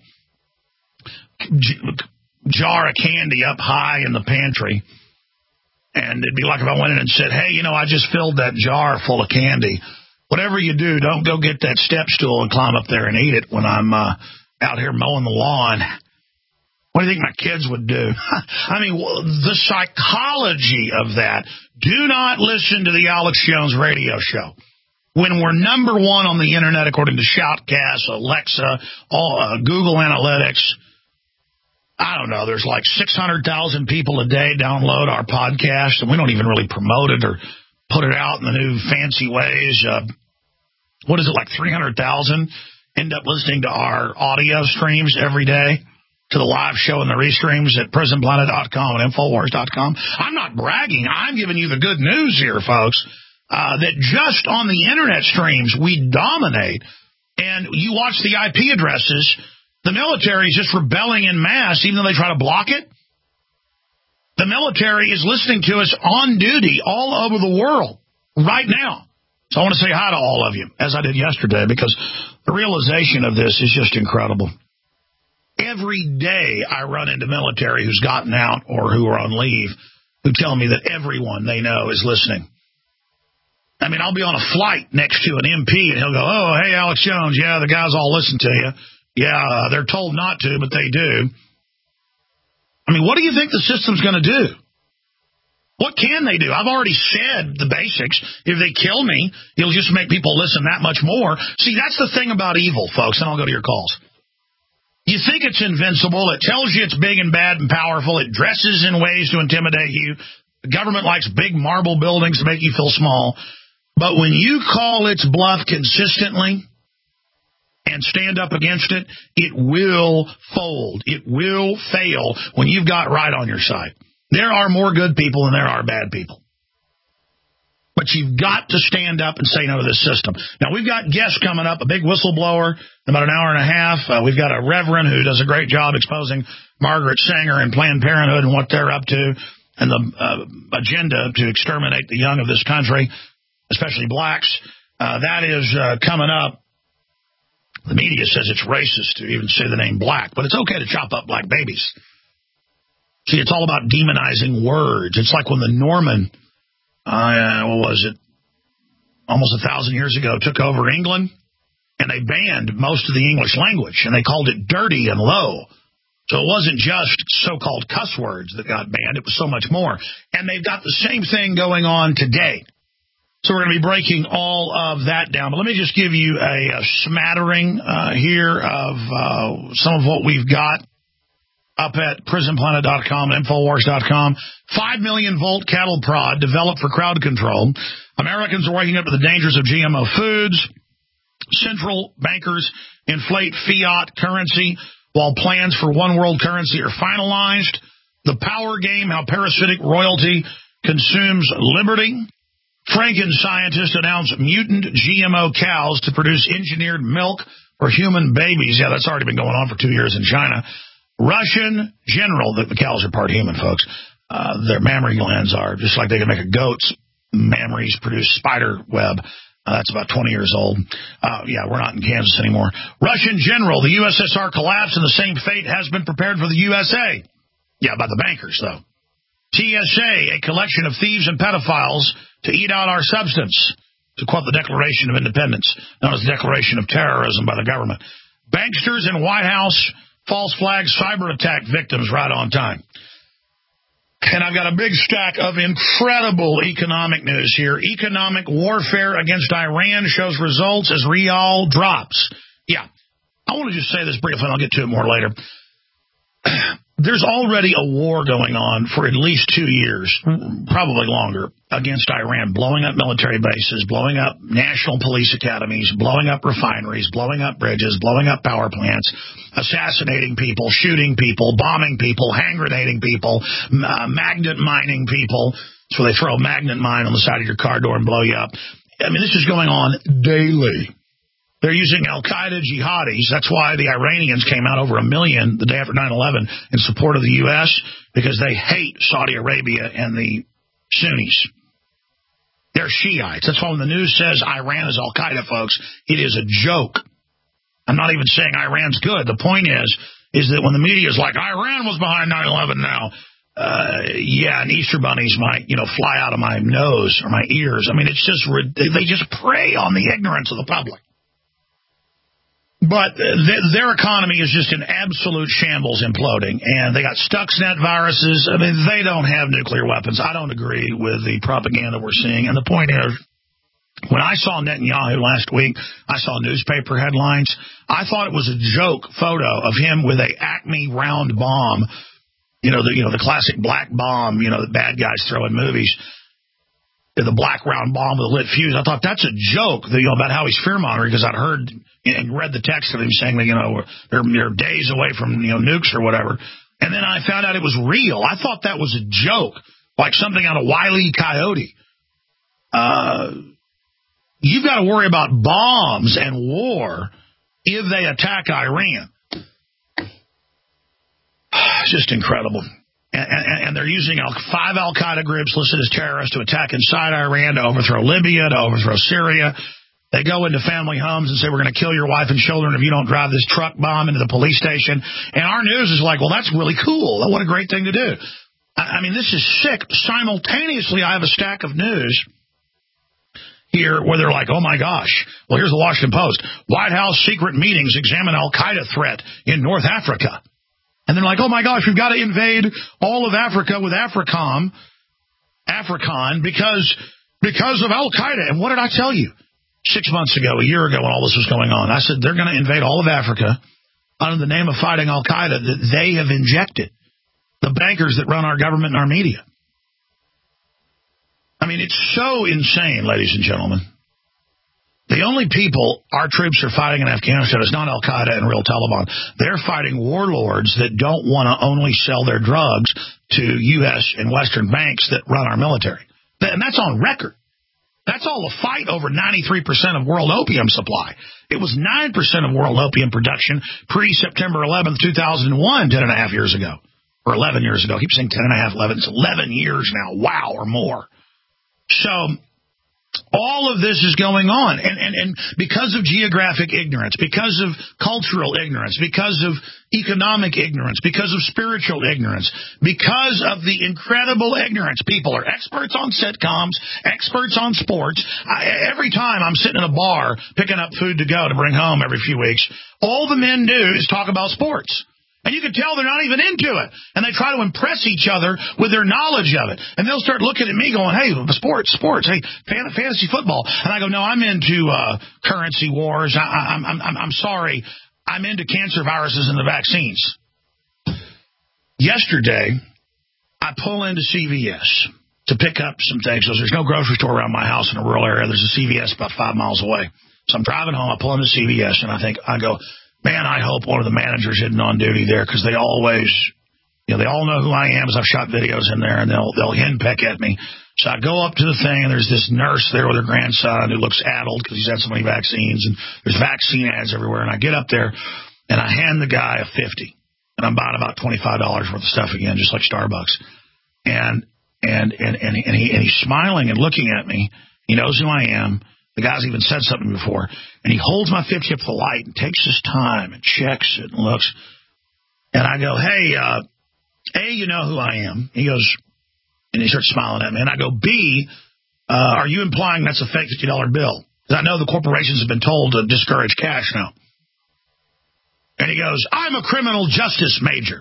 jar of candy up high in the pantry, and it'd be like if I went in and said, hey, you know, I just filled that jar full of candy. Whatever you do, don't go get that step stool and climb up there and eat it when I'm out here mowing the lawn. What do you think my kids would do? I mean, the psychology of that. Do not listen to the Alex Jones radio show. When we're number one on the internet, according to Shoutcast, Alexa, Google Analytics, I don't know, there's like 600,000 people a day download our podcast, and we don't even really promote it or put it out in the new fancy ways. What is it, like 300,000 end up listening to our audio streams every day, to the live show and the restreams at prisonplanet.com and Infowars.com. I'm not bragging. I'm giving you the good news here, folks, that just on the internet streams, we dominate. And you watch the IP addresses, the military is just rebelling en masse, even though they try to block it. The military is listening to us on duty all over the world right now. So I want to say hi to all of you, as I did yesterday, because the realization of this is just incredible. Every day I run into military who's gotten out or who are on leave who tell me that everyone they know is listening. I mean, I'll be on a flight next to an MP, and he'll go, oh, hey, Alex Jones, yeah, the guys all listen to you. Yeah, they're told not to, but they do. I mean, what do you think the system's going to do? What can they do? I've already said the basics. If they kill me, it'll just make people listen that much more. See, that's the thing about evil, folks, and I'll go to your calls. You think it's invincible. It tells you it's big and bad and powerful. It dresses in ways to intimidate you. The government likes big marble buildings to make you feel small. But when you call its bluff consistently and stand up against it, it will fold. It will fail when you've got right on your side. There are more good people than there are bad people. But you've got to stand up and say no to this system. Now, we've got guests coming up, a big whistleblower in about an hour and a half. We've got a reverend who does a great job exposing Margaret Sanger and Planned Parenthood and what they're up to and the agenda to exterminate the young of this country, especially blacks. That is coming up. The media says it's racist to even say the name black, but it's okay to chop up black babies. See, it's all about demonizing words. It's like when the Norman, what was it, almost 1,000 years ago, took over England, and they banned most of the English language, and they called it dirty and low. So it wasn't just so-called cuss words that got banned. It was so much more. And they've got the same thing going on today. So we're going to be breaking all of that down. But let me just give you a smattering here of some of what we've got up at prisonplanet.com and Infowars.com. 5 million volt cattle prod developed for crowd control. Americans are waking up to the dangers of GMO foods. Central bankers inflate fiat currency while plans for one world currency are finalized. The power game, how parasitic royalty consumes liberty. Franken scientists announce mutant GMO cows to produce engineered milk for human babies. Yeah, that's already been going on for 2 years in China. Russian general, the cows are part human, folks. Their mammary glands are, just like they can make a goat's mammaries produce spider web. That's about 20 years old. Yeah, we're not in Kansas anymore. Russian general, the USSR collapsed and the same fate has been prepared for the USA. Yeah, by the bankers, though. TSA, a collection of thieves and pedophiles to eat out our substance, to quote the Declaration of Independence, known as the Declaration of Terrorism by the government. Banksters in White House, false flag cyber attack victims right on time. And I've got a big stack of incredible economic news here. Economic warfare against Iran shows results as rial drops. Yeah, I want to just say this briefly, and I'll get to it more later. There's already a war going on for at least 2 years, probably longer, against Iran, blowing up military bases, blowing up national police academies, blowing up refineries, blowing up bridges, blowing up power plants, assassinating people, shooting people, bombing people, hand grenading people, magnet mining people. So they throw a magnet mine on the side of your car door and blow you up. I mean, this is going on daily. They're using al-Qaeda jihadis. That's why the Iranians came out over 1 million the day after 9/11 in support of the U.S., because they hate Saudi Arabia and the Sunnis. They're Shiites. That's why when the news says Iran is al-Qaeda, folks, it is a joke. I'm not even saying Iran's good. The point is that when the media is like, Iran was behind 9/11 now, yeah, and Easter bunnies might, fly out of my nose or my ears. I mean, it's just, they just prey on the ignorance of the public. But their economy is just in absolute shambles, imploding, and they got Stuxnet viruses. I mean, they don't have nuclear weapons. I don't agree with the propaganda we're seeing. And the point is, when I saw Netanyahu last week, I saw newspaper headlines. I thought it was a joke photo of him with a Acme round bomb, the classic black bomb, that bad guys throw in movies. The black round bomb with a lit fuse. I thought that's a joke, about how he's fear-mongering, because I'd heard and read the text of him saying that, they're days away from, nukes or whatever. And then I found out it was real. I thought that was a joke, like something out of Wile E. Coyote. You've got to worry about bombs and war if they attack Iran. It's just incredible. And they're using 5 al-Qaeda groups listed as terrorists to attack inside Iran, to overthrow Libya, to overthrow Syria. They go into family homes and say, we're going to kill your wife and children if you don't drive this truck bomb into the police station. And our news is like, well, that's really cool. What a great thing to do. I mean, this is sick. Simultaneously, I have a stack of news here where they're like, oh, my gosh. Well, here's the Washington Post. White House secret meetings examine al-Qaeda threat in North Africa. And they're like, oh, my gosh, we've got to invade all of Africa with Africon because of al-Qaeda. And what did I tell you 6 months ago, a year ago, when all this was going on? I said they're going to invade all of Africa under the name of fighting al-Qaeda that they have injected, the bankers that run our government and our media. I mean, it's so insane, ladies and gentlemen. The only people our troops are fighting in Afghanistan is not al-Qaeda and real Taliban. They're fighting warlords that don't want to only sell their drugs to U.S. and Western banks that run our military. And that's on record. That's all the fight over 93% of world opium supply. It was 9% of world opium production pre-September 11th, 2001, 10.5 years ago. Or 11 years ago. I keep saying 10.5, 11. It's 11 years now. Wow, or more. So all of this is going on, and because of geographic ignorance, because of cultural ignorance, because of economic ignorance, because of spiritual ignorance, because of the incredible ignorance. People are experts on sitcoms, experts on sports. Every time I'm sitting in a bar picking up food to go to bring home every few weeks, all the men do is talk about sports. And you can tell they're not even into it. And they try to impress each other with their knowledge of it. And they'll start looking at me going, hey, sports, hey, fantasy football. And I go, no, I'm into currency wars. I'm sorry. I'm into cancer viruses and the vaccines. Yesterday, I pull into CVS to pick up some things. So there's no grocery store around my house in a rural area. There's a CVS about 5 miles away. So I'm driving home. I pull into CVS, and I go, man, I hope one of the managers isn't on duty there, because they always, they all know who I am, as I've shot videos in there, and they'll henpeck at me. So I go up to the thing, and there's this nurse there with her grandson who looks addled because he's had so many vaccines, and there's vaccine ads everywhere. And I get up there, and I hand the guy a $50, and I'm buying about $25 worth of stuff again, just like Starbucks. And he's smiling and looking at me. He knows who I am. The guy's even said something before. And he holds my 50 up to the light and takes his time and checks it and looks. And I go, hey, A, you know who I am. He goes, and he starts smiling at me. And I go, B, are you implying that's a fake $50 bill? Because I know the corporations have been told to discourage cash now. And he goes, I'm a criminal justice major.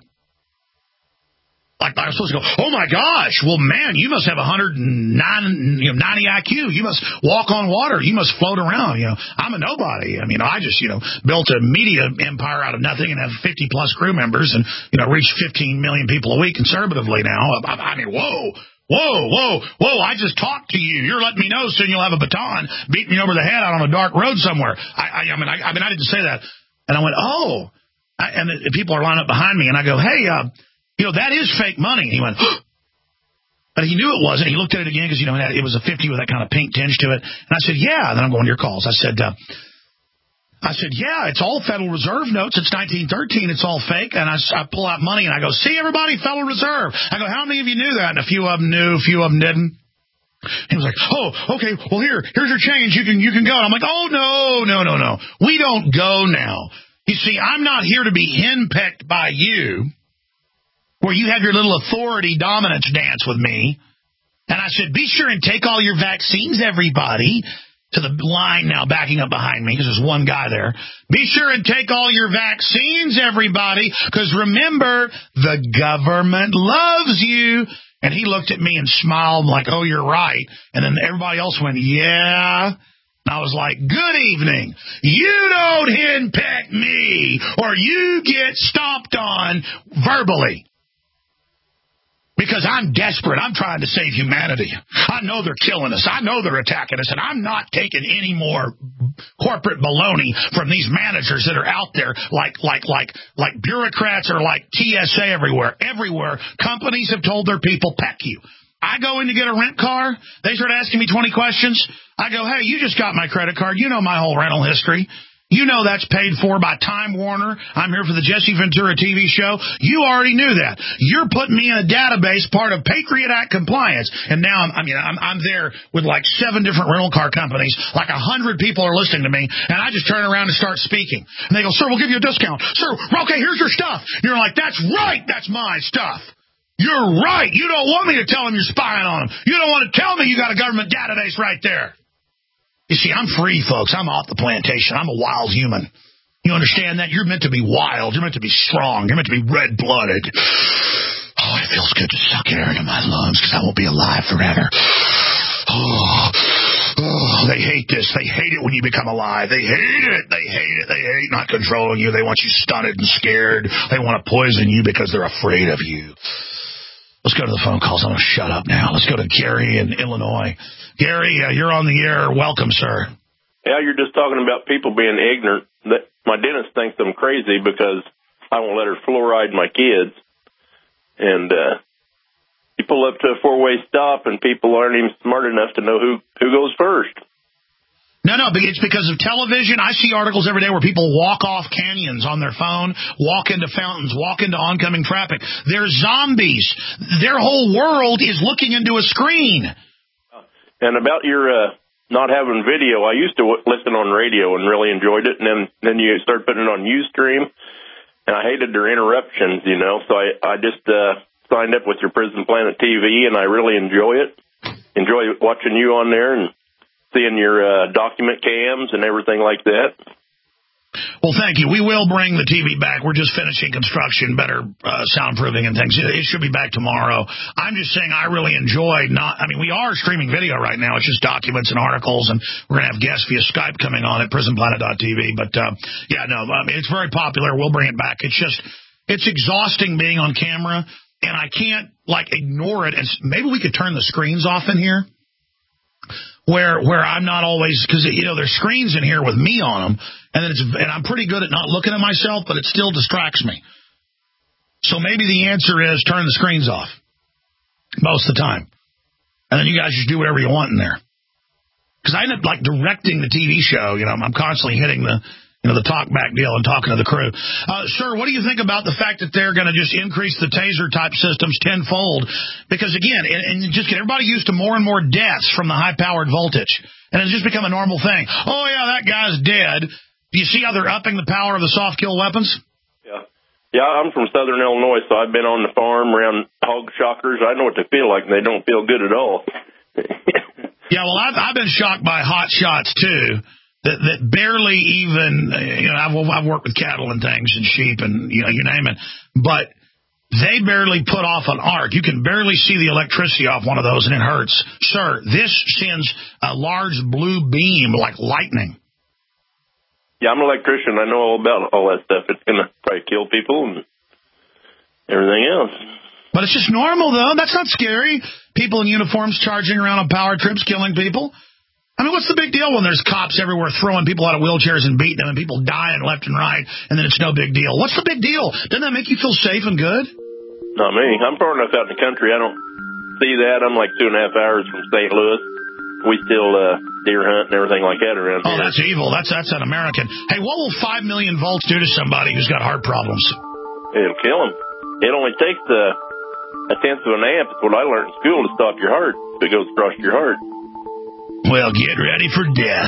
Like I was supposed to go, oh, my gosh, well, man, you must have 190 IQ. You must walk on water. You must float around. I'm a nobody. I mean, I just, built a media empire out of nothing and have 50-plus crew members and, reach 15 million people a week conservatively now. I mean, whoa, I just talked to you. You're letting me know soon you'll have a baton beat me over the head out on a dark road somewhere. I didn't say that. And I went, oh. And the people are lined up behind me, and I go, hey, that is fake money. And he went, but he knew it wasn't. He looked at it again because, it was a 50 with that kind of pink tinge to it. And I said, yeah. And then I'm going to your calls. I said, yeah, it's all Federal Reserve notes. It's 1913. It's all fake. And I pull out money, and I go, see, everybody, Federal Reserve. I go, how many of you knew that? And a few of them knew, a few of them didn't. He was like, oh, okay, well, here's your change. You can go. And I'm like, oh, no. We don't go now. You see, I'm not here to be henpecked by you, where you have your little authority dominance dance with me. And I said, be sure and take all your vaccines, everybody, to the line now backing up behind me, because there's one guy there. Be sure and take all your vaccines, everybody, because remember, the government loves you. And he looked at me and smiled like, oh, you're right. And then everybody else went, yeah. And I was like, good evening. You don't henpeck me, or you get stomped on verbally. Because I'm desperate. I'm trying to save humanity. I know they're killing us. I know they're attacking us. And I'm not taking any more corporate baloney from these managers that are out there like bureaucrats or like TSA everywhere. Everywhere, companies have told their people, peck you. I go in to get a rent car. They start asking me 20 questions. I go, hey, you just got my credit card. You know my whole rental history. You know that's paid for by Time Warner. I'm here for the Jesse Ventura TV show. You already knew that. You're putting me in a database, part of Patriot Act compliance. And now I'm there with like 7 different rental car companies. Like 100 people are listening to me. And I just turn around and start speaking. And they go, sir, we'll give you a discount. Sir, okay, here's your stuff. And you're like, that's right. That's my stuff. You're right. You don't want me to tell them you're spying on them. You don't want to tell me you got a government database right there. You see, I'm free, folks. I'm off the plantation. I'm a wild human. You understand that? You're meant to be wild. You're meant to be strong. You're meant to be red-blooded. Oh, it feels good to suck air into my lungs because I won't be alive forever. Oh, they hate this. They hate it when you become alive. They hate it. They hate it. They hate not controlling you. They want you stunted and scared. They want to poison you because they're afraid of you. Let's go to the phone calls. I'm going to shut up now. Let's go to Gary in Illinois. Gary, you're on the air. Welcome, sir. Yeah, you're just talking about people being ignorant. My dentist thinks I'm crazy because I won't let her fluoride my kids. And you pull up to a 4-way stop, and people aren't even smart enough to know who goes first. No, but it's because of television. I see articles every day where people walk off canyons on their phone, walk into fountains, walk into oncoming traffic. They're zombies. Their whole world is looking into a screen. And about your not having video, I used to listen on radio and really enjoyed it, and then you start putting it on Ustream, and I hated their interruptions, so I just signed up with your Prison Planet TV, and I really enjoy it. Enjoy watching you on there and seeing your document cams and everything like that. Well, thank you. We will bring the TV back. We're just finishing construction, better soundproofing and things. It should be back tomorrow. I'm just saying I really enjoyed we are streaming video right now. It's just documents and articles, and we're going to have guests via Skype coming on at prisonplanet.tv. But, it's very popular. We'll bring it back. It's exhausting being on camera, and I can't, ignore it. And maybe we could turn the screens off in here. Where I'm not always, because there's screens in here with me on them, and I'm pretty good at not looking at myself, but it still distracts me. So maybe the answer is turn the screens off most of the time, and then you guys just do whatever you want in there. Because I end up directing the TV show. I'm constantly hitting the talkback deal and talking to the crew. Sir, what do you think about the fact that they're going to just increase the taser-type systems tenfold? Because, again, and just get everybody used to more and more deaths from the high-powered voltage. And it's just become a normal thing. Oh, yeah, that guy's dead. Do you see how they're upping the power of the soft kill weapons? Yeah. Yeah, I'm from southern Illinois, so I've been on the farm around hog shockers. I know what they feel like, and they don't feel good at all. Yeah, well, I've been shocked by hot shots, too, that barely even, I've worked with cattle and things and sheep and, you name it, but they barely put off an arc. You can barely see the electricity off one of those, and it hurts. Sir, this sends a large blue beam like lightning. Yeah, I'm an electrician. I know all about all that stuff. It's going to probably kill people and everything else. But it's just normal, though. That's not scary. People in uniforms charging around on power trips, killing people. I mean, what's the big deal when there's cops everywhere throwing people out of wheelchairs and beating them and people dying left and right, and then it's no big deal? What's the big deal? Doesn't that make you feel safe and good? Not me. I'm far enough out in the country. I don't see that. I'm like 2.5 hours from St. Louis. We still deer hunt and everything like that around here. Oh, that's evil. That's an American. Hey, what will 5 million volts do to somebody who's got heart problems? It'll kill them. It only takes a tenth of an amp. It's what I learned in school to stop your heart. If it goes across your heart. Well, get ready for death.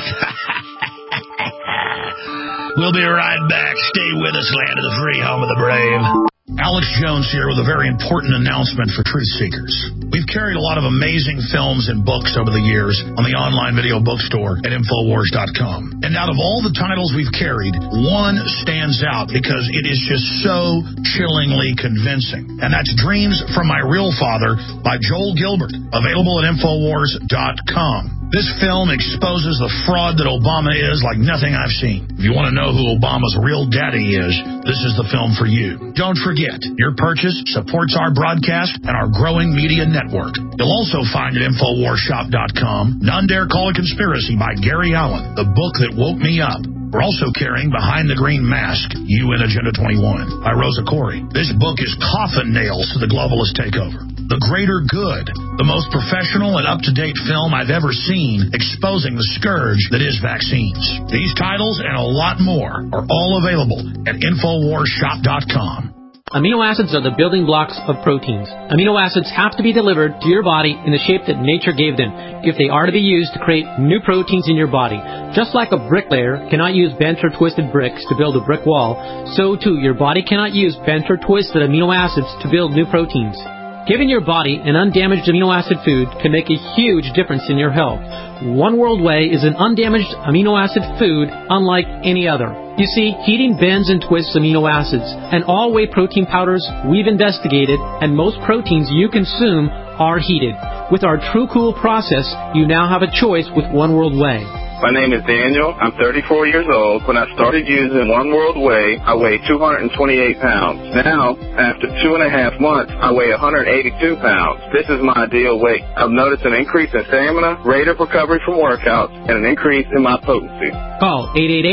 We'll be right back. Stay with us, land of the free, home of the brave. Alex Jones here with a very important announcement for truth seekers. We've carried a lot of amazing films and books over the years on the online video bookstore at Infowars.com. And out of all the titles we've carried, one stands out because it is just so chillingly convincing. And that's Dreams from My Real Father by Joel Gilbert, available at Infowars.com. This film exposes the fraud that Obama is like nothing I've seen. If you want to know who Obama's real daddy is, this is the film for you. Don't forget, your purchase supports our broadcast and our growing media network. You'll also find at InfoWarsShop.com None Dare Call a Conspiracy by Gary Allen, the book that woke me up. We're also carrying Behind the Green Mask, UN Agenda 21 by Rosa Corey. This book is coffin nails to the globalist takeover. The Greater Good, the most professional and up-to-date film I've ever seen exposing the scourge that is vaccines. These titles and a lot more are all available at InfoWarsShop.com. Amino acids are the building blocks of proteins. Amino acids have to be delivered to your body in the shape that nature gave them if they are to be used to create new proteins in your body. Just like a bricklayer cannot use bent or twisted bricks to build a brick wall, so too your body cannot use bent or twisted amino acids to build new proteins. Giving your body an undamaged amino acid food can make a huge difference in your health. One World Whey is an undamaged amino acid food unlike any other. You see, heating bends and twists amino acids, and all whey protein powders we've investigated, and most proteins you consume are heated. With our True Cool process, you now have a choice with One World Whey. My name is Daniel. I'm 34 years old. When I started using One World Whey, I weighed 228 pounds. Now, after 2.5 months, I weigh 182 pounds. This is my ideal weight. I've noticed an increase in stamina, rate of recovery from workouts, and an increase in my potency. Call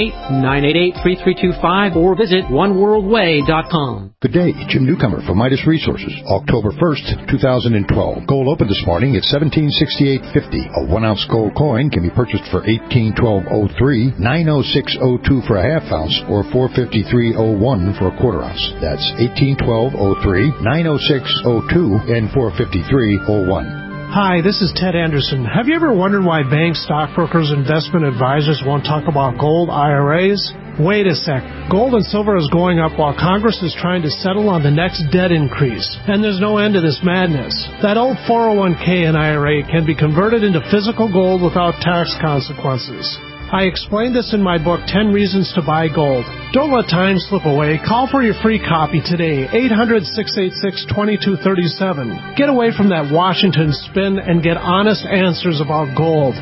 888-988-3325 or visit oneworldwhey.com. Good day, Jim Newcomer from Midas Resources. October 1st, 2012. Gold opened this morning at $1768.50. A 1-ounce gold coin can be purchased for $1812.03, $906.02 for a half ounce, or $453.01 for a quarter ounce. That's $1812.03, $906.02, and $453.01. Hi, this is Ted Anderson. Have you ever wondered why banks, stockbrokers, investment advisors won't talk about gold IRAs? Wait a sec. Gold and silver is going up while Congress is trying to settle on the next debt increase. And there's no end to this madness. That old 401k and IRA can be converted into physical gold without tax consequences. I explained this in my book, 10 Reasons to Buy Gold. Don't let time slip away. Call for your free copy today, 800-686-2237. Get away from that Washington spin and get honest answers about gold.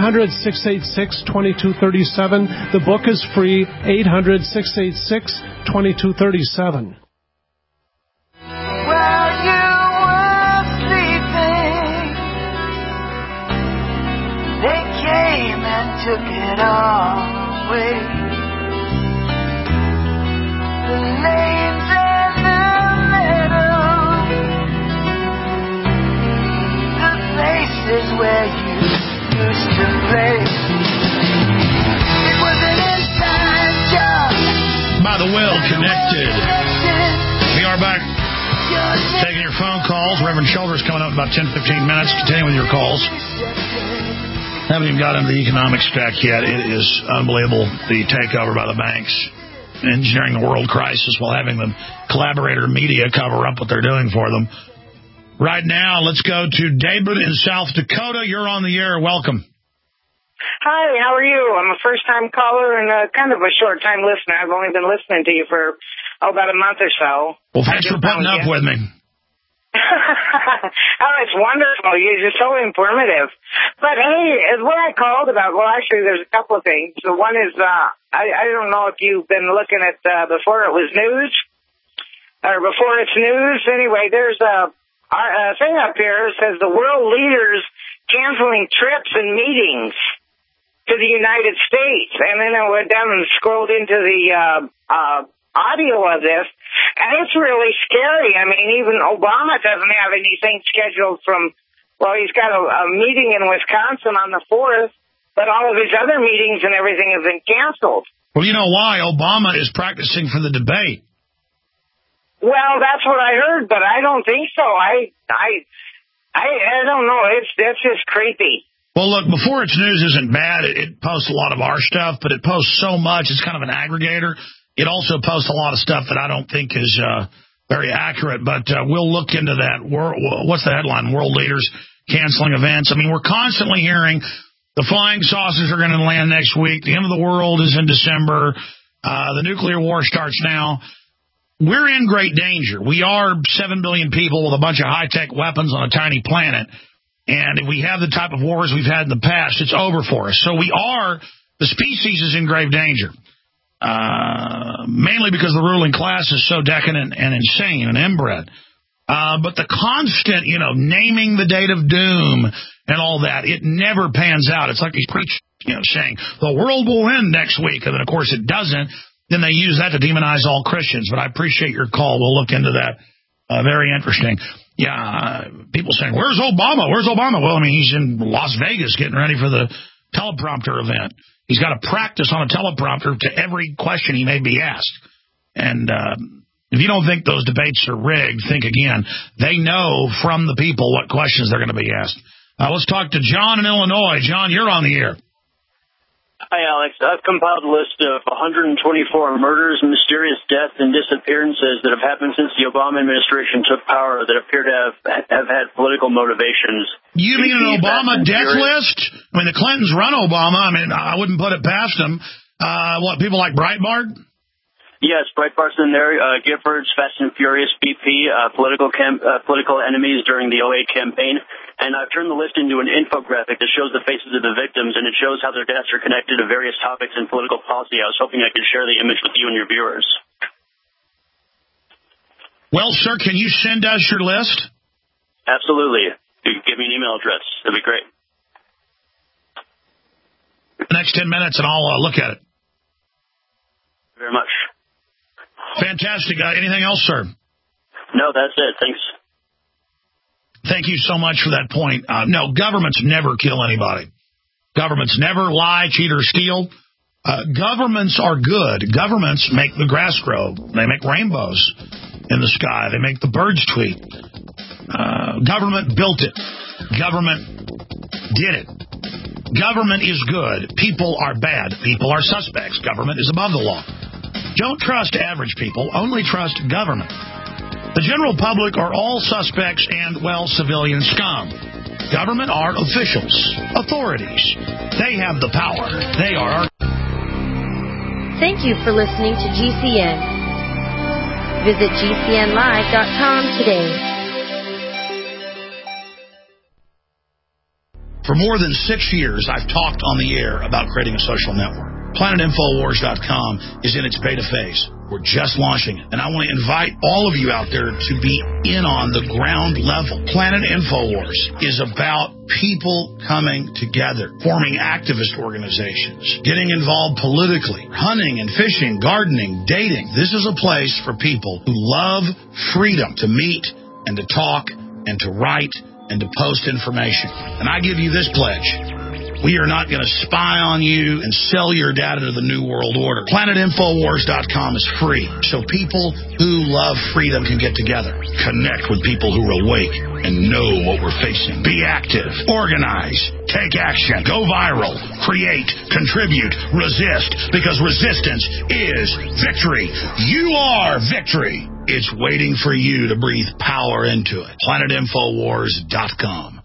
800-686-2237. The book is free, 800-686-2237. Took it all away. The names in the middle, the places where you used to play. It was an inside job. By the Well Connected. We are back taking your phone calls. Reverend Childress coming up in about 10-15 minutes. Continue with your calls. Haven't even got into the economic stack yet. It is unbelievable, the takeover by the banks, engineering the world crisis while having the collaborator media cover up what they're doing for them. Right now, let's go to David in South Dakota. You're on the air. Welcome. Hi, how are you? I'm a first-time caller and kind of a short-time listener. I've only been listening to you for about a month or so. Well, thanks for putting up with me. Oh, it's wonderful. You're just so informative. But, hey, what I called about, well, actually, there's a couple of things. So one is, I don't know if you've been looking at before it was news, or before it's news. Anyway, there's a thing up here that says the world leaders canceling trips and meetings to the United States. And then I went down and scrolled into the audio of this, and it's really scary. I mean, even Obama doesn't have anything scheduled from, well, he's got a meeting in Wisconsin on the 4th, but all of his other meetings and everything have been canceled. Well, you know why? Obama is practicing for the debate. Well, that's what I heard, but I don't think so. I don't know. That's just creepy. Well, look, Before It's News isn't bad. It posts a lot of our stuff, but it posts so much. It's kind of an aggregator. It also posts a lot of stuff that I don't think is very accurate, but we'll look into that. What's the headline? World leaders canceling events. I mean, we're constantly hearing the flying saucers are going to land next week. The end of the world is in December. The nuclear war starts now. We're in great danger. We are 7 billion people with a bunch of high-tech weapons on a tiny planet, and if we have the type of wars we've had in the past, it's over for us. So the species is in grave danger. Mainly because the ruling class is so decadent and insane and inbred. But the constant, naming the date of doom and all that, it never pans out. It's like these preachers, saying the world will end next week. And then, of course, it doesn't. Then they use that to demonize all Christians. But I appreciate your call. We'll look into that. Very interesting. Yeah, people saying, where's Obama? Where's Obama? Well, I mean, he's in Las Vegas getting ready for the teleprompter event. He's got to practice on a teleprompter to every question he may be asked. And if you don't think those debates are rigged, think again. They know from the people what questions they're going to be asked. Let's talk to John in Illinois. John, you're on the air. Hi, Alex. I've compiled a list of 124 murders, mysterious deaths, and disappearances that have happened since the Obama administration took power that appear to have had political motivations. You mean an Obama death list? I mean, the Clintons run Obama. I mean, I wouldn't put it past them. People like Breitbart? Yes, Breitbart's in there. Giffords, Fast and Furious, BP, political enemies during the 08 campaign. And I've turned the list into an infographic that shows the faces of the victims, and it shows how their deaths are connected to various topics in political policy. I was hoping I could share the image with you and your viewers. Well, sir, can you send us your list? Absolutely. You can give me an email address. That'd be great. The next 10 minutes, and I'll look at it. Thank you very much. Fantastic. Anything else, sir? No, that's it. Thanks. Thank you so much for that point. No, governments never kill anybody. Governments never lie, cheat, or steal. Governments are good. Governments make the grass grow. They make rainbows in the sky. They make the birds tweet. Government built it. Government did it. Government is good. People are bad. People are suspects. Government is above the law. Don't trust average people. Only trust government. The general public are all suspects and, civilian scum. Government are officials, authorities. They have the power. They are our... Thank you for listening to GCN. Visit GCNlive.com today. For more than 6 years, I've talked on the air about creating a social network. PlanetInfoWars.com is in its beta phase. We're just launching it. And I want to invite all of you out there to be in on the ground level. Planet InfoWars is about people coming together, forming activist organizations, getting involved politically, hunting and fishing, gardening, dating. This is a place for people who love freedom to meet and to talk and to write and to post information. And I give you this pledge. We are not going to spy on you and sell your data to the New World Order. PlanetInfoWars.com is free, so people who love freedom can get together, connect with people who are awake and know what we're facing. Be active, organize, take action, go viral, create, contribute, resist, because resistance is victory. You are victory. It's waiting for you to breathe power into it. PlanetInfoWars.com.